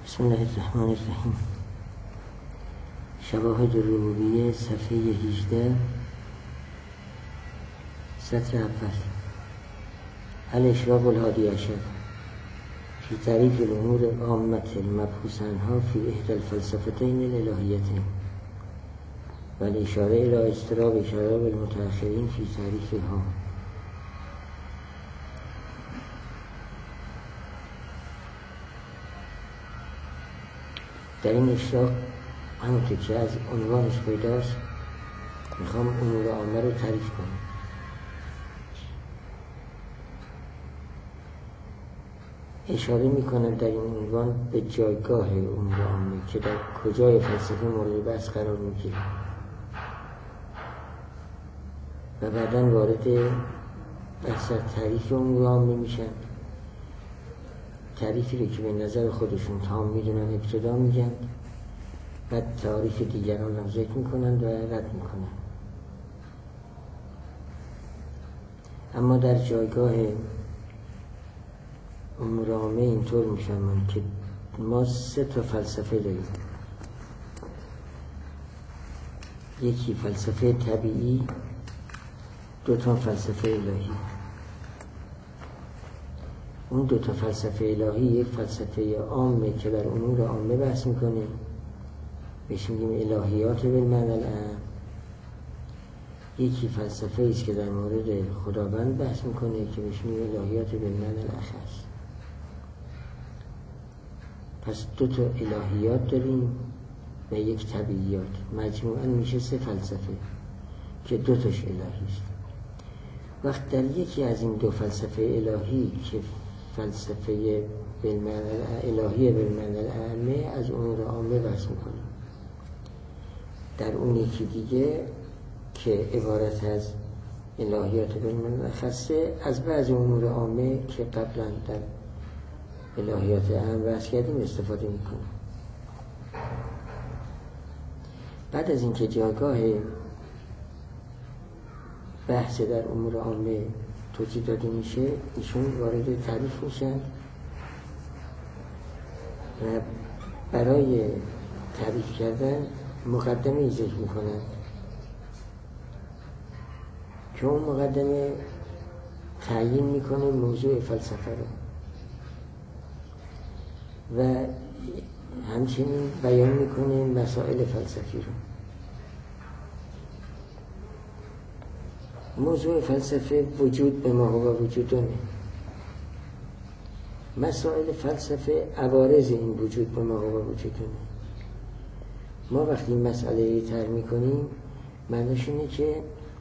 بسم الله الرحمن الرحیم. شواهد ربوبیه صفحه 18 سطر اول. الاشراق الحادی عشر فی تعریف الامور عامة المبحوث عنها فی احدى الفلسفتین الالهیتین و الاشاره الی اضطراب شراب المتأخرین فی تعریفها. در این اشراق همونطور که از عنوانش پیداست میخوام امور عامه رو تعریف کنم. اشاره میکنم در این عنوان به جایگاه امور عامه که در کجای فلسفه مورد بحث قرار میگیره و بعداً وارد بحث تعریف امور عامه میشن. تعریفی رو که به نظر خودشون تمام میدونن ابتدا میگن، بعد تعریف دیگران رو ذکر میکنن و رد میکنن. اما در جایگاه امور عامه اینطور میفهمن که ما 3 فلسفه داریم. یکی فلسفه طبیعی، 2 فلسفه الهی. اون 2 فلسفه الهی، یک فلسفه عامه که در امور عامه بحث میکنه، بهش میگیم الهیات بالمعنی العام. یکی فلسفه است که در مورد خداوند بحث میکنه که بهش میگیم الهیات بالمعنی الاخص. پس 2 الهیات داریم و یک طبیعیات، مجموعاً میشه 3 فلسفه که 2 الهی است. وقت در یکی از این 2 فلسفه الهی که فلسفه الهی بالمعنی العامه از امور عامه بحث میکنه، در اون یکی دیگه که عبارت از الهیات بالمعنی الاخص از بعض امور عامه که قبلا در الهیات عام بحث کردیم استفاده میکنه. بعد از اینکه جایگاه بحث در امور عامه توضیح داده میشه، ایشون وارد تعریف میشن و برای تعریف کردن مقدمه ذکر میکنن که اون مقدمه تعیین میکنه موضوع فلسفه رو و همچنین بیان میکنه مسائل فلسفی رو. موضوع فلسفه وجود به ما هو وجودونه. مسائل فلسفه عوارض این وجود به ما هو وجودونه. ما وقتی مسئله طرح میکنیم معنیش اینه که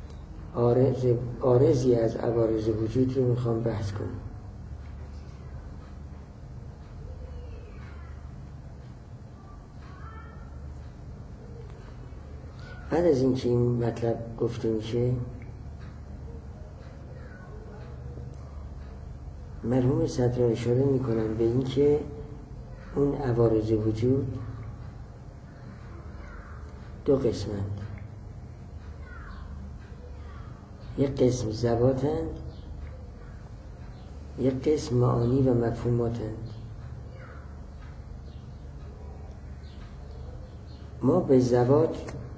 عارضی از عوارض وجود رو میخوام بحث کنیم. بعد از اینکه این مطلب گفته میشه، مرحوم صدر اشاره میکنن به این که اون عوارض وجود 2 قسمند. یک قسم ذواتند، یک قسم معانی و مفهوماتند. ما به ذوات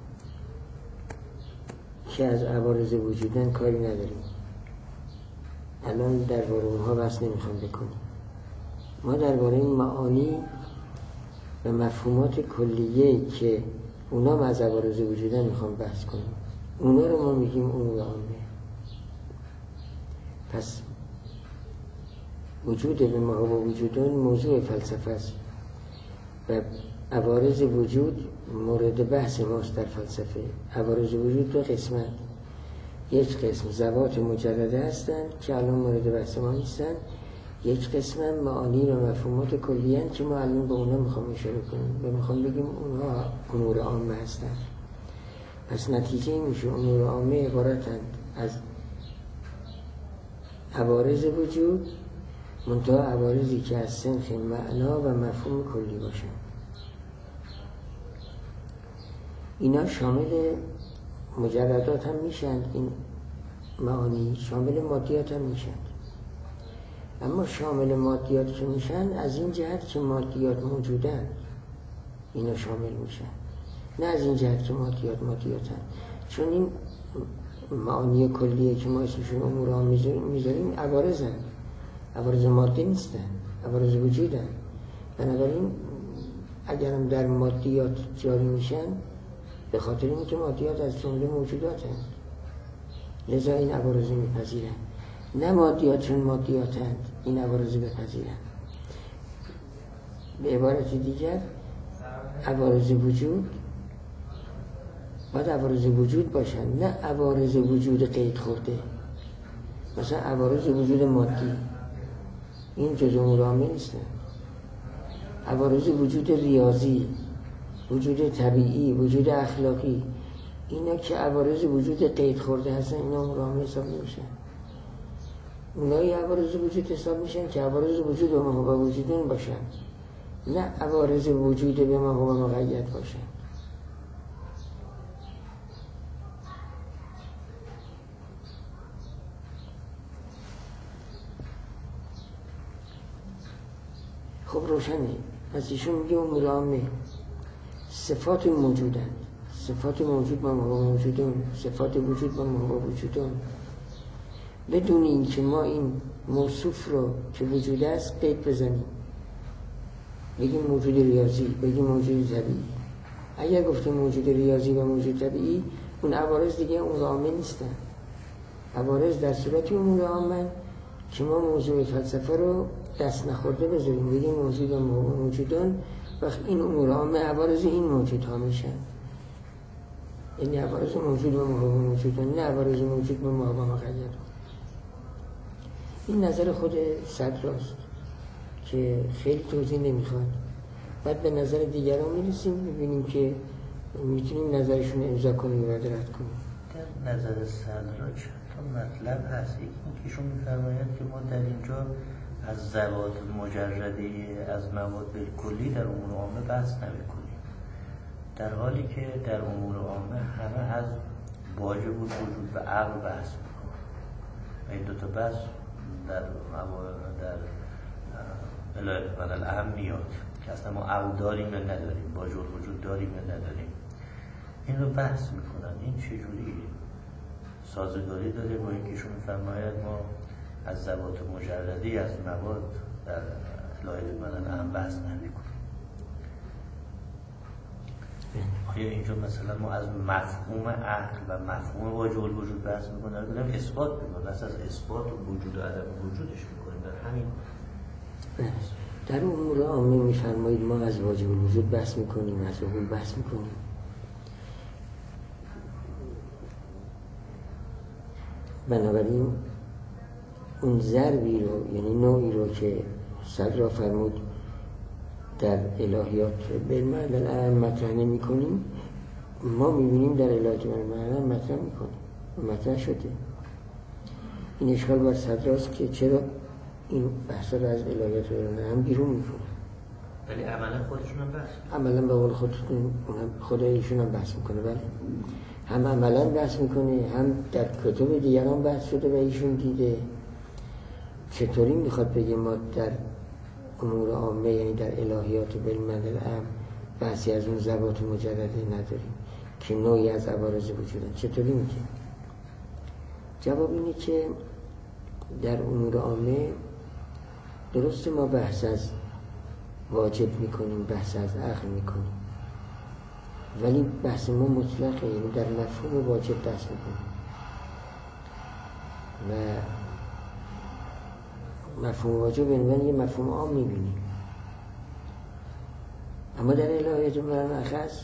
که از عوارض وجودن کاری نداریم. الان درباره اونها بحث نمیخوام بکنیم. ما درباره این معانی و مفهومات کلیه که اونا از عوارض وجودن میخوام بحث کنیم. اونا رو ما میگیم امور عامه. پس وجود به ما و وجودان موضوع فلسفه است و عوارض وجود مورد بحث ماست در فلسفه. عوارض وجود 2 قسمت. یک قسم ذوات مجرده هستند که الان مورد بحث ما نیستن. یک قسم معانی و مفهومات کلی هستند که ما الان به اونا میخوام اشاره کنیم و میخوام بگیم اونها امور عامه هستند. پس نتیجه میشه امور عامه عبارتند از عوارض وجود، منتها عوارضی که از سنخ معنا و مفهوم کلی باشن. اینا شامل مجردات هم میشن، این معانی شامل مادیات هم میشن. اما شامل مادیات که میشن از این جهت که مادیات موجودن اینا شامل میشن، نه از این جهت که مادیاتن. چون این معانی کلیه که ما اسمشون امور عام میذاریم عوارضن، عوارض مادی نیستن، عوارض وجودن. بنابراین اگرم در مادیات جاری میشن به خاطر اینکه مادیات از جمله موجوداتن، لذا این عوارض میپذیرن. نه مادیات چون مادیاتند این عوارض بپذیرن. به عبارت دیگر عوارض وجود باید عوارض وجود باشن، نه عوارض وجود قید خورده. مثلا عوارض وجود مادی این جزء امور عامه نیستن. عوارض وجود ریاضی، وجود طبیعی، وجود اخلاقی، اینا که عوارض وجود قید خورده هستن اینا امور عامه حساب نمیشن. اونایی عوارض وجود حساب میشن که عوارض وجود به ما هو وجودون باشن، نه عوارض وجود به ما هو مقید باشن. خب روشنه. از ایشون میگه امور عامه صفات موجودن، صفات موجود با ما موجودون، صفات وجود با ما وجودون، بدون این که ما این موصوف رو که وجود است قید بزنیم، بگیم موجود ریاضی، بگیم موجود طبیعی. اگر گفتیم موجود ریاضی و موجود طبیعی، اون عوارض دیگه امور عامه نیستن. عوارض در صورتی امور عامه که ما موضوع فلسفه رو دست نخورده بذاریم، بگیم موجود و موجودان، وقت این امور عامه عوارض این موجود ها میشن. یعنی عوارض موجود و موجودان، نه عوارض موجود و مقید. این نظر خود صدراست که خیلی توضیح نمیخواد. بعد به نظر دیگران میرسیم، میبینیم که میتونیم نظرشون امضا کنیم و رد کنیم. در نظر صدرا چند تا مطلب هست. این که ایشون میفرماید که ما در اینجا از ذوات مجرده از مواد بالکلی در امور عامه بحث نمیکنیم، در حالی که در امور عامه همه از واجب وجود و عقل بحث میکنیم. این دو تا بحث در ولایت الملل اهم میاد که اصلا ما عقل داریم یا نداریم، واجب وجود داریم یا نداریم. این رو بحث میکنن. این چجوری سازگاری داره با اینکه ایشون میفرماید ما از ذوات مجردی از مواد در ولایت الملل اهم بحث نمیکنیم؟ آیا اینجا مثلا ما از مفهوم عقل و مفهوم واجب الوجود بحث میکنیم، بودم اثبات میکنیم، بس از اثبات و وجود و عدم وجودش میکنیم در همین در امور عامه میفرمایید ما از واجب الوجود بحث میکنیم، از عقول بحث میکنیم. بنابراین اون ضربی رو، یعنی نوعی رو که صدر فرمود در الهیات به معنی مطرح نمی کنیم، ما میبینیم در الهیات معنی مطرح میکنیم، مطرح شده. این اشکال بر صدراست که چرا این بحثا رو از الهیات هم بیرون میکنه. ولی عملا خودشون هم بحث عملا به قول خود ایشون هم بحث میکنه. بله، هم عملا بحث میکنه، هم در کتب دیگران بحث شده و ایشون دیده. چطوری میخواد بگه ما در امور عامه، یعنی در الهیات بالمعنی العام، بحثی از اون ذوات مجرده نداریم که نوعی از عوارض وجودن؟ چطوری میگه؟ جواب اینه که در امور عامه درست ما بحث از واجب میکنیم، بحث از عقل میکنیم، ولی بحث ما مطلقه، یعنی در مفهوم واجب دست میکنیم و مفهوم واجب به عنوان یه مفهوم عام میبینیم. اما در الهیات مرخص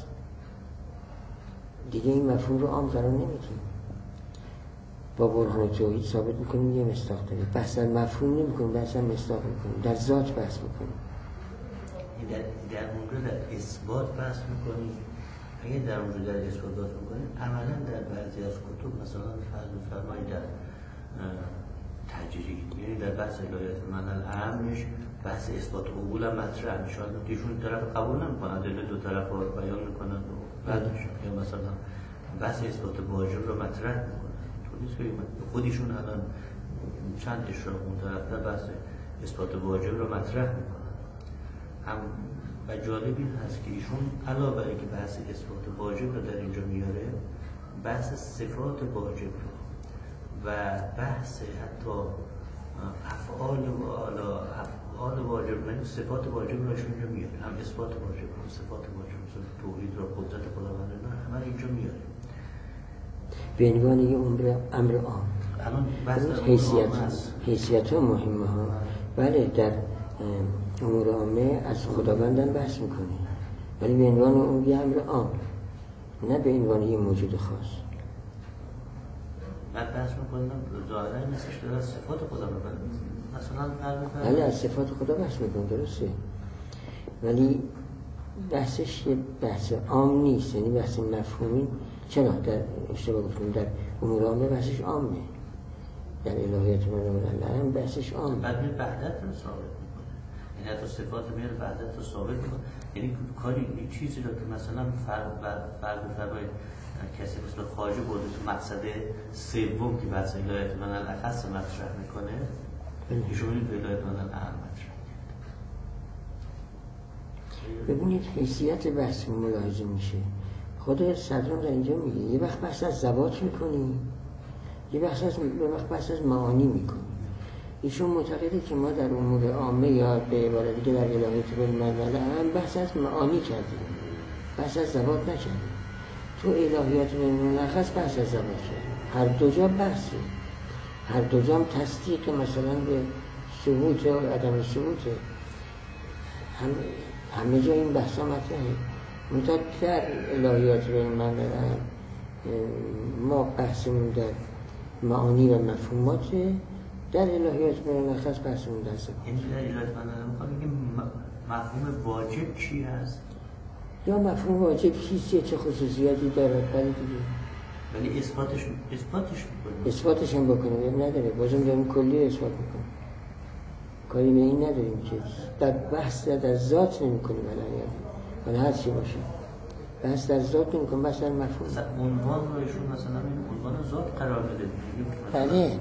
دیگه این مفهوم رو عام قرار نمیدیم، با برهان توحید ثابت میکنیم یه مصداق داره. بحث در مفهوم نمیکنیم، بحث در مصداق میکنیم، در ذات بحث میکنیم. در اونجا در اثبات بحث میکنیم. اگه در اونجا در اثبات بحث میکنیم، عملا در بعضی از کتب مثلا فرمایید در تجرید، یعنی در بحث الهیات الملل اهمش بحث اثبات قبول هم مطرح میشه. ایشون طرف قبول نمیکنن، دو طرف رو بیان میکنن و رد میشن. یا مثلا بحث اثبات واجب رو مطرح میکنن. خودیشون الان چند اشراق اون طرف در بحث اثبات واجب رو مطرح میکنن. هم و جالب این هست که ایشون علاوه بر اینکه بحث اثبات واجب رو در اینجا میاره، بحث صفات واجب رو و بحث حتی افعال واجب، یعنی صفات واجب رو ایشون اینجا میاره. هم اثبات واجب رو، صفات واجب رو، توحید رو، قدرت خداوند رو همه اینجا میاره به عنوان یه امر عام. الان بحث حیثیت مهمه ها. بله در امور عامه از خداوندن بحث میکنه، ولی به عنوان اون یه امر عام، نه به عنوان یه موجود خاص. بعد بحث میکنم ظاهرا نسیش داره از صفات خدا مثلا بله از صفات خدا بحث میکنه، درسته، ولی بحثش یه بحث عام نیست، یعنی بحث مفهومی. چرا در اشتباه گفتیم در امور عامه بحثش عامه، در الهیات منال هم بحثش عامه. بعد میره وحدت رو ثابت میکنه، یعنی حتی صفات میره وحدت رو ثابت میکنه. یعنی کاری این چیزی رو که مثلا فرق فرای کسی مثل خواجه برده تو مقصد سوم که بحث الهیات منال اخص مطرح میکنه، ایشون این الهیات منال اهم مطرح. ببینید حیثیت بحث ملاحظه میشه. خود صدرم در اینجا میگه یه وقت بحث از ذوات میکنی، یه وقت بحث از معانی میکنی. ایشون معتقده که ما در امور عامه یا به عبارت دیگه در الهیات بالمنزله هم بحث از معانی کردیم، بحث از ذوات نکردیم. تو الهیات بالمنزله بحث از ذوات کردیم. هر دو جا بحثه، هر دو جا هم تصدیق مثلا به ثبوت و عدم ثبوته، همه جا این بحثا مطرحه. منتها در الهیات بالمنزله ما بحثمون در معانی و مفهومات، در الهیات بالمنزله بحثمون در صفات. این در الهیات بالمنزله میخوام بگیم مفهوم واجب چی هست؟ یا مفهوم واجب چیست، چه خصوصیاتی دارد، ولی دیگه ولی اثباتش هم بکنه نداره، بازم داریم کلی اثبات میکنه، کاری به این نداریم که در بحث در ذات نمی کنیم ولی هر چی باشه بحث در ذات نمی کنیم، بحث در مفهوم. عنوان رو ایشون مثلا این عنوان ذات قرار بده. بله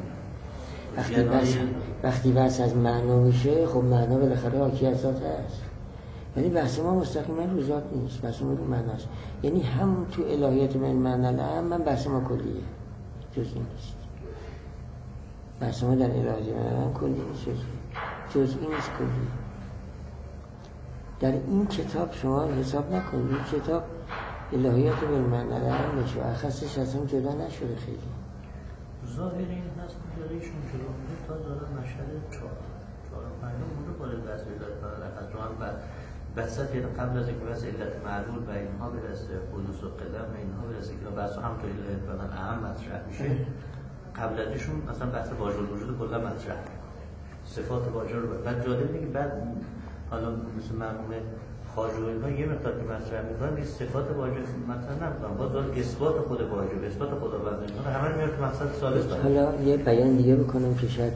وقتی بحث از معنا میشه، خب معنا بالاخره حاکی از ذات هست، ولی بحث ما مستقیما رو ذات نیست، بحث ما رو معناست. یعنی هم تو الهیات بالمنزله هم بحث ما کلیه، جزئی نیست. بحث ما در الهیات بالمنزله کلی نیست، جزئی نیست، کلی. در این کتاب شما حساب نکنید، این کتاب الهیات بالمنزله هم میشه، اخصش از هم جدا نشده. خیلی ظاهر این هست که داره ایشون جلو میده تا داره مشهد 4 و 5 مونده باید بحث الهیات بالمنزله چون بحثت قبل از اینکه بحث علت معلول و اینها برسه، حدوث و قدم و اینها برسه که بحث هم تو الهیات بالمنزله اهم مطرح میشه. قبل ازشون مثلا بحث واجب الوجود کلا مطرح میکنه، صفات واجب رو. بعد جالبه که بعد حالا مثل مرحوم خواجه و اینها یه مقدار که مطرح میکنن که صفات واجب مطرح نمیکنن، باز اثبات خود واجب، اثبات خداوند اینها همه میاد تو مقصد ثالث. حالا یه بیان دیگه بکنم که شاید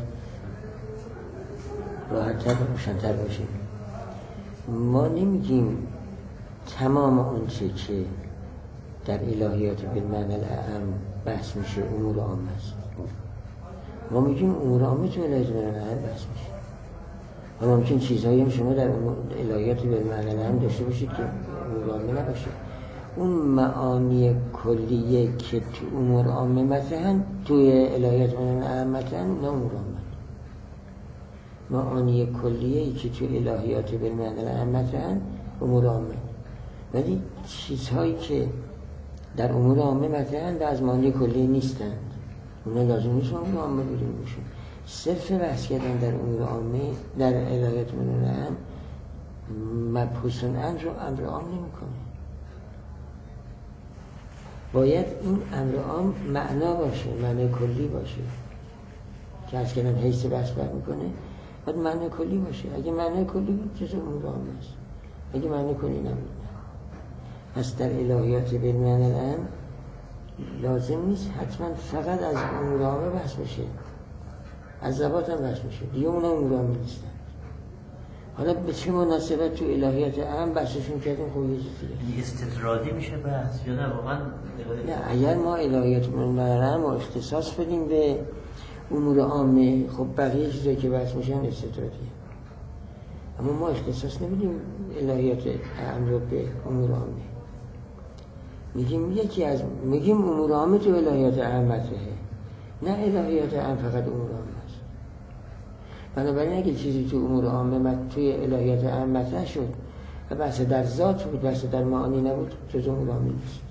راحت‌تر و روشن‌تر باشه. ما نمیگیم تمام اون چه که در الهیات بالمنزله هم بحث میشه امور عامه است. ما میگیم امور عامه تو الهیات بالمنزله بحث میشه. و ممکن چیزهایی هم شما در الهیات بالمنزله هم داشته باشید که امور عامه نباشه. اون معانی کلیه که تو امور عامه مثلا توی الهیات بالمنزله مثلا نه امور عامه. معانی کلیه‌ای که تو الهیات بالمنزله مثلا امور عامه، ولی چیزهایی که در امور عامه مثلا از معانی کلیه نیستند، اونا لازم نیست امور عامه بدون باشن. صرف بحث کردن در امور عامه در الهیات بالمنزله مبحوث امر رو امر عام نمی‌کنه. باید این امر عام معنا باشه، معنی کلی باشه که از کردن حیث بحث برمی‌کنه. باید معنی کلی باشه. اگه معنی کلی بود جز امور عامه است، اگه معنی کلی نبود. پس در الهیات بالمنزله لازم نیست حتما فقط از امور عامه بحث بشه، از ذوات هم بحث بشه، دیگه اونها امور عامه نیستن. حالا به چه مناسبت تو الهیات هم بحثشون کردیم؟ خب یه چیزی استطرادی میشه بحث یا نه واقعا؟ نه، اگر ما الهیات بالمنزله رو اختصاص بدیم به امور عامه خب بقیه چیزایی که بحث میشن استدراجیه، اما ما اختصاص نمیدیم الهیات اعم رو به امور عامه. میگیم امور عامه تو الهیات اعم مطرحه، نه الهیات اعم فقط امور عامه است. بنابراین اگه چیزی تو امور عامه توی الهیات اعم مطرح شد و بحث در ذات بود، بحث در معانی نبود، جز امور عامه نیست.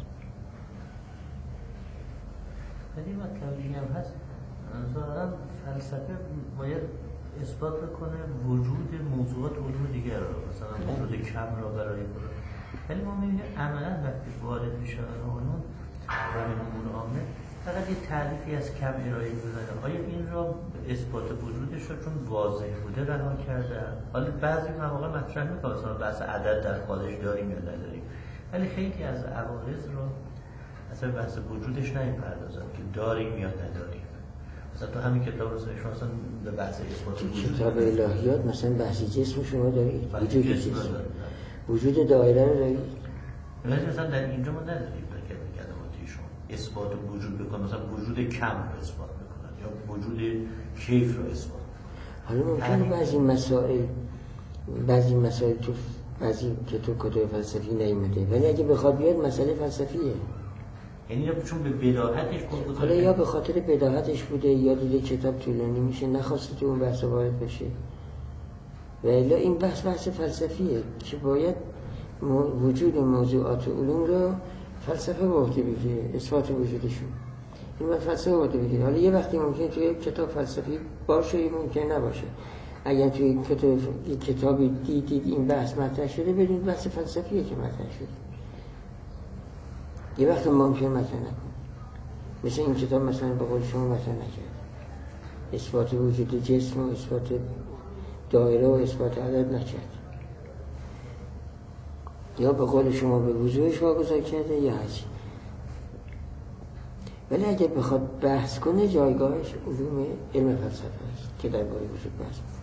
ولی مطلبی هم هست ظاهرا فلسفه باید اثبات بکنه وجود موضوعات علوم دیگر رو، مثلا وجود کم را برای خود. ولی ما می‌بینیم عملاً وقتی وارد میشه علوم و امور عامه فقط یه تعریفی از کم ارائه می‌کنه. آیا این را اثبات وجودش رو چون واضح بوده رها کردن؟ حالا بعضی مواقع مطرح می‌کنه مثلا بحث عدد در خارج داریم یا نداریم، ولی خیلی از عوارض رو اصلا بحث وجودش نمی‌پردازن که داریم یا نداریم. مثلا تو همین کتاب رو شما مثلا به بحث اثبات وجود کتاب الهیات مثلا بحث جسم شما دارید، وجود جسم، وجود دایره رو دارید. ولی مثلا در اینجا ما نداریم که کلماتیشون اثبات وجود بکنن، مثلا وجود کم رو اثبات بکنن یا وجود کیف رو اثبات. حالا ممکنه بعضی مسائل تو بعضی که تو کتاب فلسفی نیومده، ولی اگه بخواد بیاد مسئله فلسفیه. یعنی چون به بداهتش بود، حالا یا به خاطر بداهتش بوده یا دیده کتاب طولانی میشه نخواسته تو اون بحث وارد بشه. و الا این بحث فلسفیه که باید وجود موضوعات علوم رو فلسفه به عهده بگیره، اثبات وجودشون. این باید فلسفه به عهده بگیره. حالا یه وقتی ممکنه توی کتاب فلسفی باشه، یه ممکنه نباشه. اگر توی کتابی دیدید این بحث مطرح شده، بدونید بحث فلسفیه که مطرح شده. یه وقت ممکنه مطرح نکنه. مثل این کتاب مثلا به قول شما مطرح نکرد، اثبات وجود جسم و اثبات دایره و اثبات عدد نکرد، یا به قول شما به وضوحش واگذار کرده یا هرچی. ولی اگه بخواد بحث کنه جایگاهش علوم علم فلسفه است که درباره وجود بحث کنه.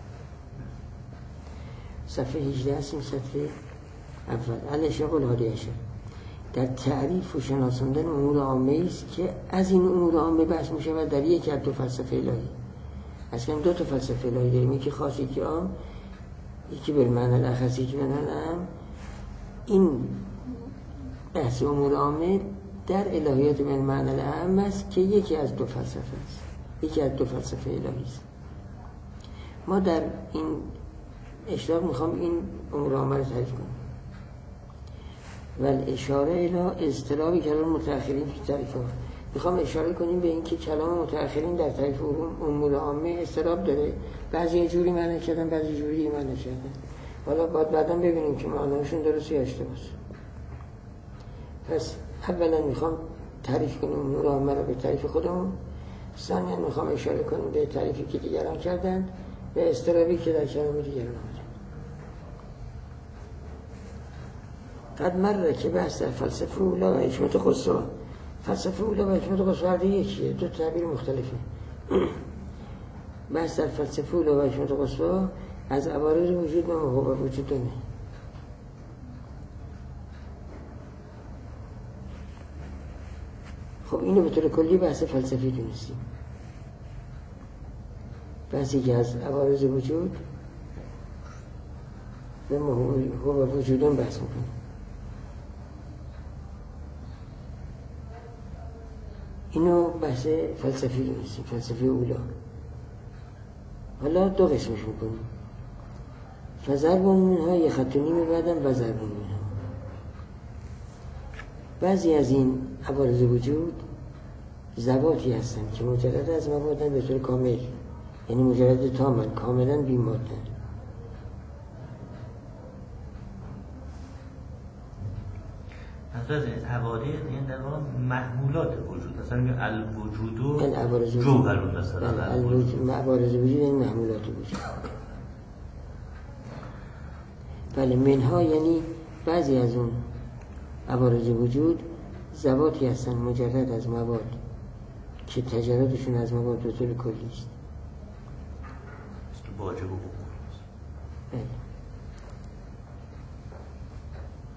صفحه 18 هستیم، صفحه اول الاشیاء الهادیه در تعریف و شناساندن امور عامه است که از این امور عامه بحث میشه و در یک از دو فلسفه الهی. اصلا دو تا فلسفه الهی داریم، یکی خاص یکی عام، یکی بالمعنی الاخص یکی بالمعنی العام. این بحث امور عامه در الهیات بالمعنی العام است که یکی از دو فلسفه است، یکی از دو فلسفه الهی است. ما در این اشراق میخوام این امور عامه رو تعریف کنم. و اشاره الی اضطراب کلام متأخرین فی تعریفها. میخوام اشاره کنیم به اینکه کلام متأخرین در تعریف امور عامه اضطراب داره، بعضی یه جوری معنی کردن، بعضی جوری معنی کردن. حالا باید بعداً ببینیم که معنیشون درست یا اشتباهه. پس اولا میخوام تعریف کنیم امور عامه رو به تعریف خودمون، ثانیاً میخوام اشاره کنیم به تعریفی که دیگران کردن و اضطرابی که در کلام دیگران آمده. قد مره که بحث در فلسفه اولا و حکمت قصا. فلسفه اولا و حکمت قصا هر یکیه، دو تعبیر مختلفه. بحث در فلسفه اولا و حکمت قصا از عوارض وجود و محو وجود دونه. خب اینو به طور کلی بحث فلسفی دونستیم، بحثی که از عوارض وجود و محو وجودون بحث میکنه. اینو بحث فلسفی دونستیم، فلسفه اولا. حالا دو قسمش میکنیم، فضرب منها یه خط و نیم بعدم و ضرب منها. بعضی از این عوارض وجود ذواتی هستن که مجرد از موادن به طور کامل، یعنی مجرد تامن، کاملا بی مادن. از این عوارض این در واقع محمولات وجود، مثلا میگه الوجود جوهر، مثلا عوارض وجود این محمولات وجود. بله، منها یعنی بعضی از اون عوارض وجود ذواتی هستن مجرد از مواد که تجردشون از مواد به طور کلی است. واجب و بله.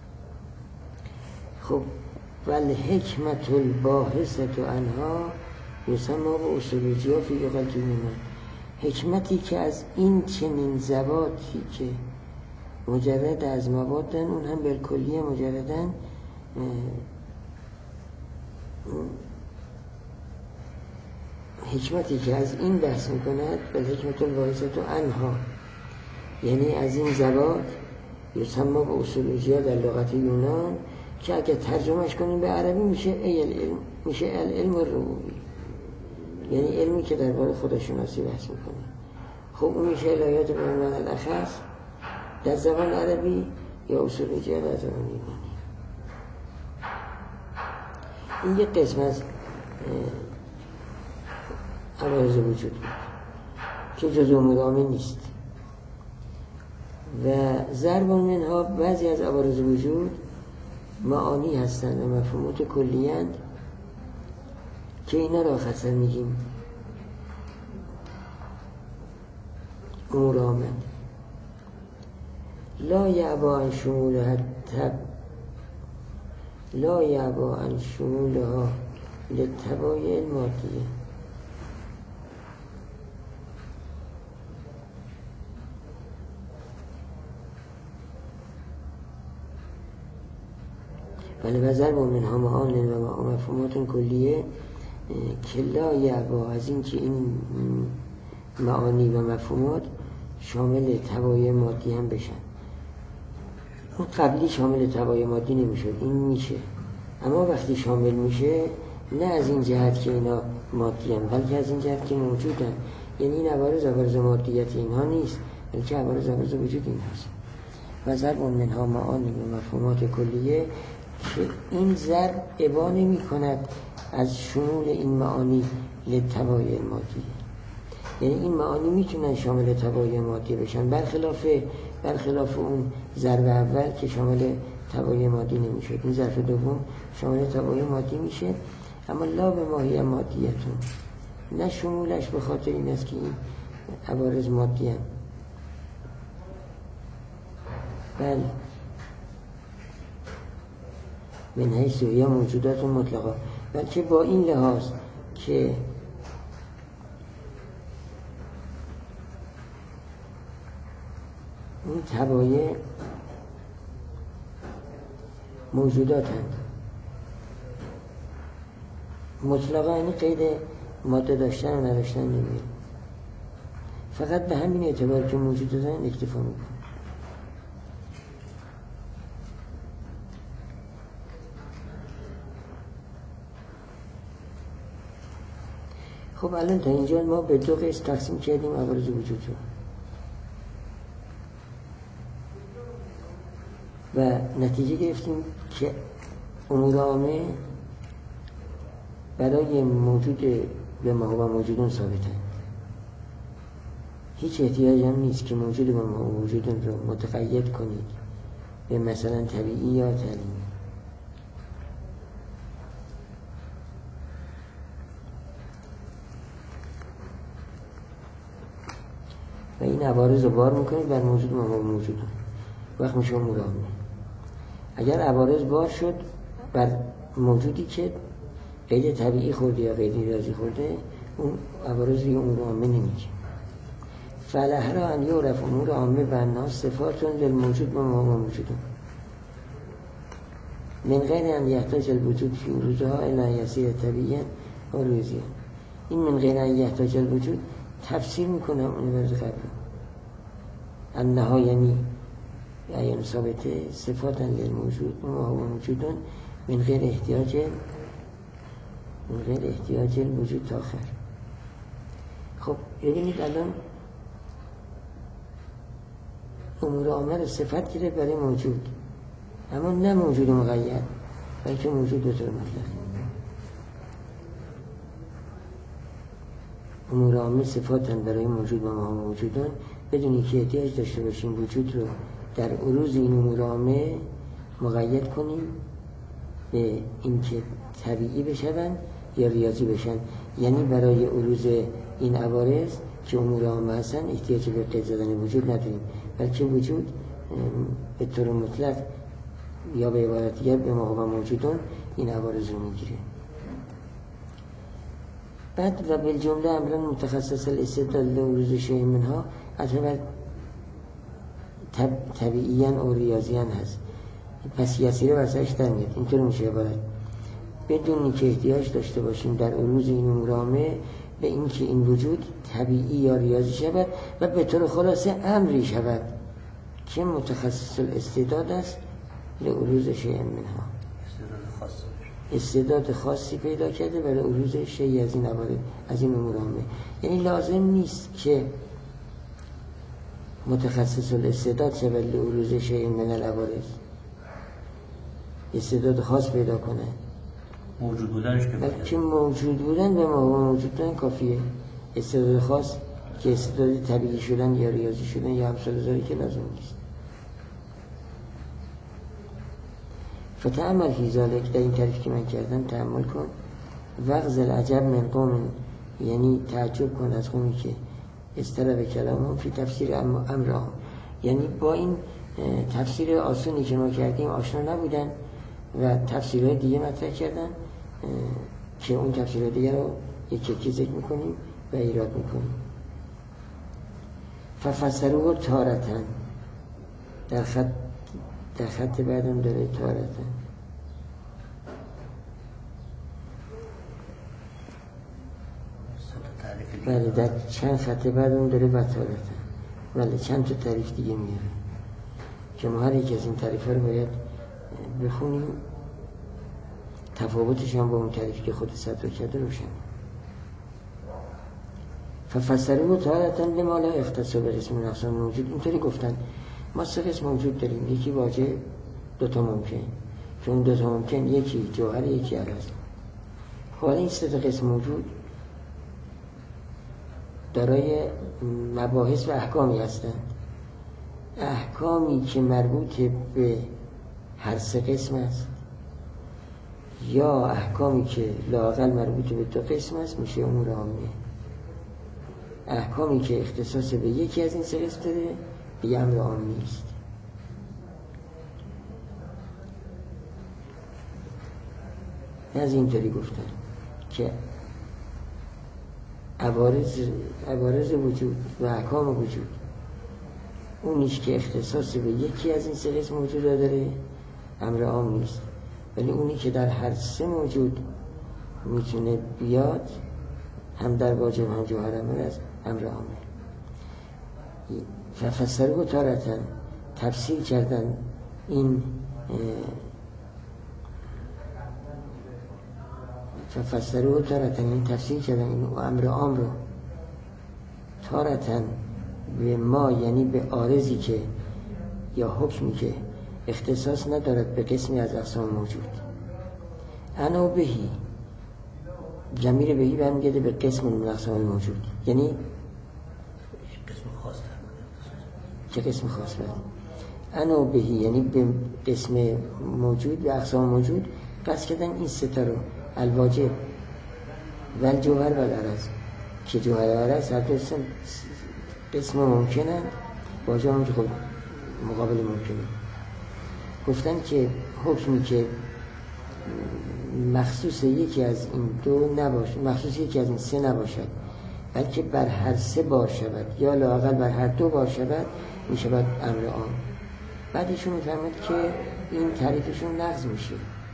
خب والحکمت الباحثة عنها یسما به اصولوجیا فی لغت یونان. حکمتی که از این چنین ذواتی که مجرد از موادن، اون هم بالکلیه مجردن، حکمتی که از این بحث میکند بل حکمت الواحدة عنها، یعنی از این ذوات یسما به اصولوجیا در لغت یونان که اگه ترجمهش کنیم به عربی میشه العلم، میشه العلم الربوبی، یعنی علمی که درباره خداشناسی بحث میکنه. خب اون میشه الهیات به عنوان الاخص در زبان عربی یا اصولوجیا در زبان یونانی. این یک قسم از عوارض وجود بود که جزء مدامه نیست و ضرب منها بعضی از عوارض وجود معانی هستند و مفهومات کلی‌اند که اینا را خاصا میگیم امور آمد لا یعبا عن شمولها لا یعبا عن شمولها للتبایع المادیه. بله و ضرب منها معانی و مفهومات کلیه که لا یعبا از این که این معانی و مفهومات شامل تبایع مادی هم بشن. اون قبلی شامل تبایع مادی نمیشد، این میشه، اما وقتی شامل میشه نه از این جهت که اینا مادی هم، بلکه از این جهت که موجودن، یعنی این عوارض مادیت اینها نیست، بلکه عوارض وجود این هست. و ضرب منها معانی و مفهومات کلیه که این ضرب ابا نمی کند از شمول این معانی للتبایع مادی، یعنی این معانی میتونن شامل تبایع مادی بشن، برخلاف اون ضرب اول که شامل تبایع مادی نمیشد. این ضرب دوم شامل تبایع مادی میشه، اما لا به ماهی مادیتون، نه شمولش به خاطر این است که این عوارض مادی هم. بله من حیث هی موجودات مطلقا، بلکه با این لحاظ که این تبایع موجودات هست مطلقا، یعنی قید ماده داشتن و نداشتن نمیره، فقط به همین اعتبار که موجود دارن اکتفا میکنه. خب الان تا اینجا ما به دو قسم تقسیم کردیم عوارض وجود رو و نتیجه گرفتیم که امور عامه برای موجود به ما و موجودون ثابتن، هیچ احتیاج هم نیست که موجود به ما و موجودون رو متقید کنید به مثلا طبیعی یا تعلیمی. و این عوارض رو بار میکنید بر موجود و موجودون، وقت میشه امور عامه. اگر عوارض بار شد بر موجودی که قید طبیعی خورده یا قید ریاضی خورده، اون عوارض روی امور عامه نمیگه. فلحرا ان یعرف امور عامه و الناس صفات للموجود و موجودون من غیر ان یحتاج الوجود فی وجودها الی یصیر طبیعیا و ریاضیا. این من غیر ان یحتاج الوجود تفسیر میکنه اون ورد قبل انها، یعنی ثابته صفاتا للموجود و موجودون من غیر احتیاج الوجود تا آخر. خب ببینید الان امور عامه رو صفت گرفت برای موجود، اما نه موجود مقید، بلکه موجود به طور مطلق. امور عامه صفاتن برای موجود و ما موجودان، بدونی که احتیاج داشته باشیم وجود رو در عروض این امور عامه مقید کنیم به اینکه طبیعی بشن یا ریاضی بشن، یعنی برای عروض این عوارض که امور عامه هستن احتیاج به قید زدن وجود نداریم، بلکه وجود به طور مطلق یا به عبارت دیگر به ما و موجودان این عوارض رو میگیره. بعد و بالجمله امرا متخصص الاستدلال لبروز شیء منها اعتبار طبیعیاً و ریاضیاً هست، پس یسیره واسهش در میاد. اینطور میشه عبارت بدون اینکه احتیاج داشته باشیم در عروض این امورامه به اینکه این وجود طبیعی یا ریاضی شود و به طور خلاصه امری شود که متخصص الاستعداد است لعروض شیء منها، استعداد خاصی پیدا کرده برای عروض شیء از این عوارض، از این امورامه. یعنی لازم نیست که متخصص الاستعداد شود لعروض شیء من العوارض، استعداد خاص پیدا کنه، موجود بودنش که موجود بودن و موجود بودن کافیه. استعداد خاص که استعداد طبیعی شدن یا ریاضی شدن یا همسال زاری که لازم نیست. فتأمل فی ذلک، در این تعریف که من کردم تأمل کن. وغز العجب من قوم، یعنی تعجب کن از قومی که استراب کلامهم فی تفسیر امرهم، یعنی با این تفسیر آسونی که ما کردیم آشنا نبودن و تفسیرهای دیگه مطرح کردن که اون تفسیرهای دیگه رو یک ذکر میکنیم و ایراد میکنیم. ففسروه تارتن، در خط بعدم داره تارتن، بله در چند خط بعدم داره و تارتن، بله چند تا تعریف دیگه میاره که ما هر یک از این تعریف ها رو باید بخونیم، تفاوتش هم با اون تعریفی که خود صدر کرده روشن. ففسروه تارتن به ما لا اختص به قسم من اقسام موجود. اینطوری گفتن ما سه قسم موجود داریم، یکی واجب، دوتا ممکن، که اون دوتا ممکن یکی جوهر یکی عرض. حالا این سه قسم موجود دارای مباحث و احکامی هستند، احکامی که مربوط به هر سه قسم است یا احکامی که لااقل مربوط به دو قسم است میشه امور عامیه، احکامی که اختصاص به یکی از این سه قسم داره دیگه امر عامی است. از اینطوری گفتن که عوارض وجود و احکام وجود اونیش که اختصاص به یکی از این سه قسم موجود داره امر عام نیست، ولی اونی که در هر سه موجود میتونه بیاد هم در واجب هم جوهر هم از امر عامه. ففسروه تارتن، تفسیر کردن این ففسروه تارتن، این تفسیر کردن این امر عام رو تارتن به ما، یعنی به عارضی که یا حکمی که اختصاص ندارد به قسمی از اقسام موجود. انا بهی، ضمیر بهی برمیگرده به قسم من اقسام موجود، یعنی قسم خاص چه قسم خاص بود. انا بهی یعنی به قسم موجود و اقسام موجود قصد کردن این ستا رو، الواجب و الجوهر و العرض، که جوهر و عرض هر قسم ممکنن، واجب هم که خود مقابل ممکنه. گفتن که حکمی که مخصوص یکی از این دو نباشد، مخصوص یکی از این سه نباشد، بلکه بر هر سه بار شود یا لااقل بر هر دو بار شود، می شود امر عام. بعدشون میفهمد که این تعریفشون نقض میشه،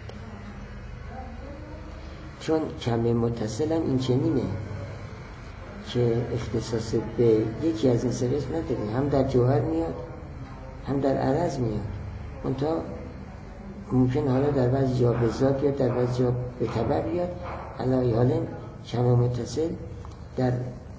چون کم متصل هم این چنینه که اختصاص به یکی از این سه قسم نداره، هم در جوهر میاد هم در عرض میاد، منتها ممکن حالا در بعضی جا به ذات بیاد، در بعضی جا به تبع بیاد. علی حال کم متصل در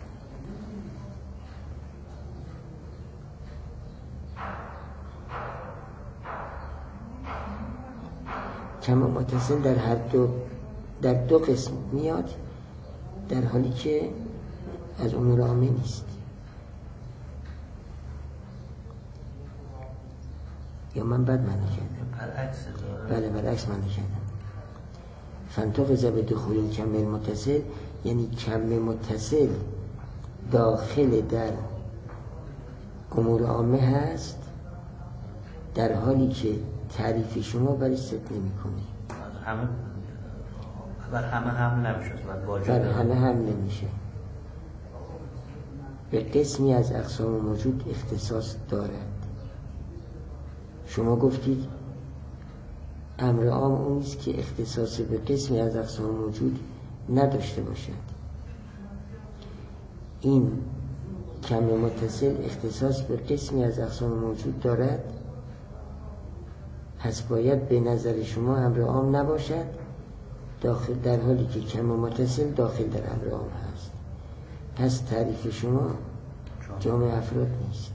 کم متصل در هر دو، در دو قسم میاد، در حالی که از امور عامه نیست. یا من بد معنی کردم؟ برعکس بله برعکس معنی کردم. فانتقض به دخول کم متصل، یعنی کم متصل داخل در امور عامه هست، در حالی که تعریف شما برای ست نمی کنی. بر همه هم نمیشه، بر همه هم نمیشه. به قسمی از اقسام موجود اختصاص دارد. شما گفتید امر عام اون است که اختصاص به قسمی از اقسام موجود نداشته باشد. این کم متصل اختصاص به قسمی از اقسام موجود دارد، پس باید به نظر شما امر عام نباشد، داخل در حالی که کم متصل داخل در امر عام هست. پس تعریف شما جامع افراد نیست.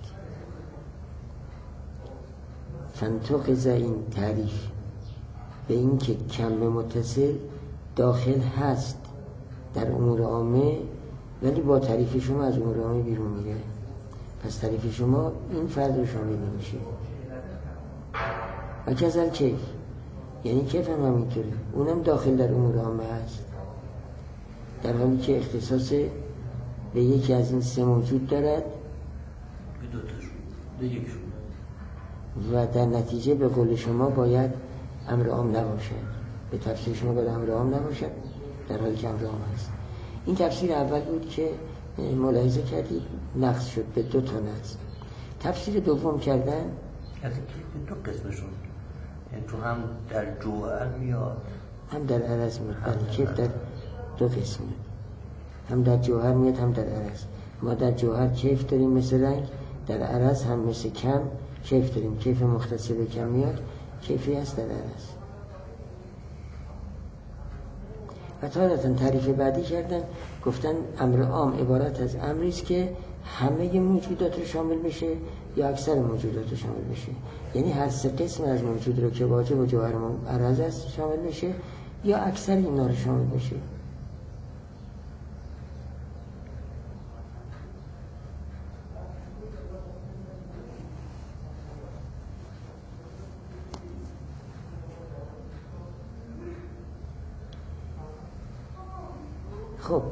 فانتقض این تعریف به این که کم متصل داخل هست در امور عامه ولی با تعریف شما از امور عامه بیرون میره. پس تعریف شما این فرد رو شامل نمیشه. و کذل کیف، یعنی کیف هم همینطوره، اونم داخل در امور عامه هست در حالی که اختصاص به یکی از این سه موجود دارد و در نتیجه به قول شما باید امر عام نباشد، به تفسیر شما باید امر عام نباشد در حالی که امر عام هست. این تفسیر اول بود که ملاحظه کردید نقص شد به 2 تا نقص. تفسیر دوم کردن از دو قسمشون، یعنی تو هم در جوهر میاد هم در عرض میاد. کیف در 2 قسم میاد، هم در جوهر میاد هم در عرض. ما در جوهر کیف داریم مثل رنگ، در عرض هم مثل کم کیف داریم. کیف مختص به کم میاد، کیفی هست در عرض. و تارتاً تعریف بعدی کردن، گفتن امر عام عبارت از امری است که همه موجودات رو شامل بشه یا اکثر موجودات رو شامل بشه، یعنی هر 3 قسم از موجود رو که واجب و جوهر عرض است شامل بشه یا اکثر اینا رو شامل بشه. خب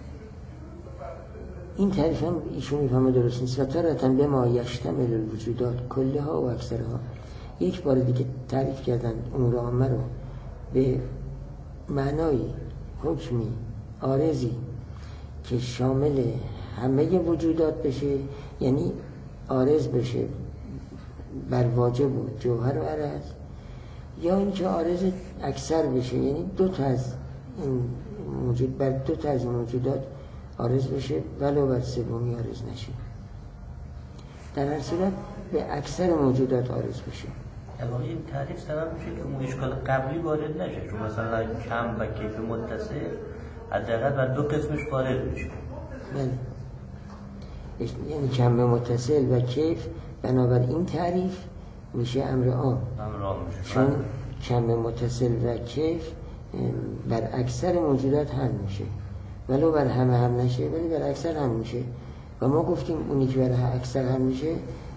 این تعریف هم ایشون میفهمه درست نیست. و تارتاً به ما یشتمل الوجودات کلها و اکثرها، یک بار دیگه تعریف کردن امور عامه رو به معنای حکمی عارضی که شامل همه وجودات بشه، یعنی عارض بشه بر واجب و جوهر و عرض، یا اینکه عارض اکثر بشه، یعنی 2 تا از این موجود بر 2 تا از این موجودات عارض بشه ولو بر سومی عارض نشه. در هر صورت به اکثر موجودات عارض بشه. اما این تعریف سبب میشه که اون اشکال قبلی وارد نشه، چون مثلا کم و کیف متصل حداقل بر 2 قسمش وارد میشه. بله، یعنی کم متصل و کیف بنابر این تعریف میشه امر عام. میشه چون کم متصل و کیف بر اکثر موجودات هم میشه، ولو بر همه هم نشه ولی بر اکثر هم میشه. و ما گفتیم اونی که بر اکثر هم میشه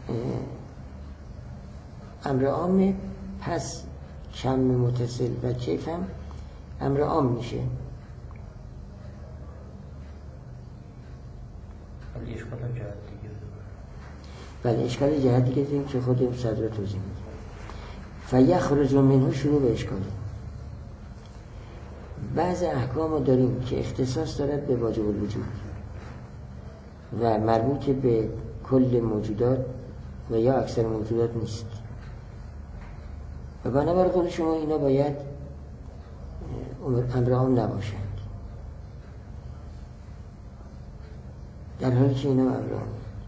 امر عامه، پس کم متصل و کیف هم امر عام میشه. ولی اشکال جهت دیگه، بله اشکال جهت دیگه داریم که خود صدر توضیح میده. فیخرج منه شروع به اشکالی. بعض احکام رو داریم که اختصاص دارد به واجب الوجود و مربوط به کل موجودات و یا اکثر موجودات نیست و بنابر قول شما اینا باید امر عام نباشند، در حالی که اینا امر عام.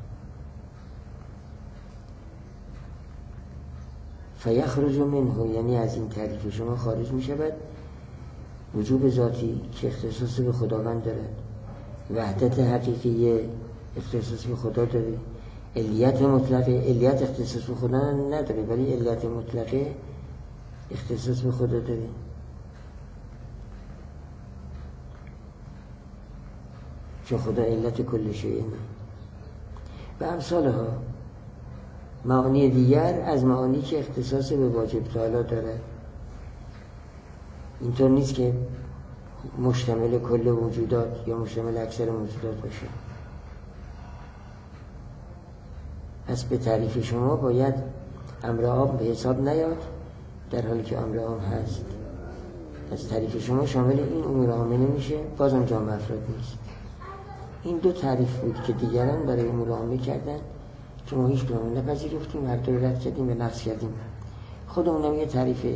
فیخرج منه یعنی از این تعریف شما خارج می شود وجوب ذاتی که اختصاص به خداوند دارد، وحدت حقیقی اختصاص به خدا داره، علیت مطلقه، علیت اختصاص به خدا نداره ولی علیت مطلقه اختصاص به خدا داره. چون خدا علت کل شیء نه. و امثالها معانی دیگر از معانی که اختصاص به واجب تعالی داره. اینطور نیست که مشتمل کل وجودات یا مشتمل اکثر موجودات باشه. پس به تعریف شما باید امر عام به حساب نیاد در حالی که امر عام هست، از تعریف شما شامل این امور عامه نمیشه، بازم جامع افراد نیست. این دو تعریف بود که دیگران برای امور عامه کردن که ما هیچ کدوم نپذیرفتیم، هر دو رو رد کردیم و نقص کردیم. خودمونم یه تعریف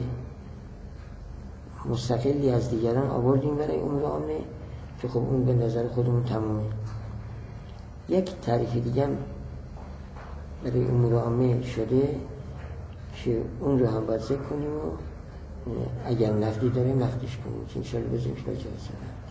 مستقلی از دیگران آوردیم برای امور عامه که خب اون به نظر خودمون تمامه. یک تعریف دیگه هم برای امور عامه شده که اون رو هم باید ذکر کنیم و اگر نقدی داره نقدش کنیم که انشاءالله بزنیم شده جلسه.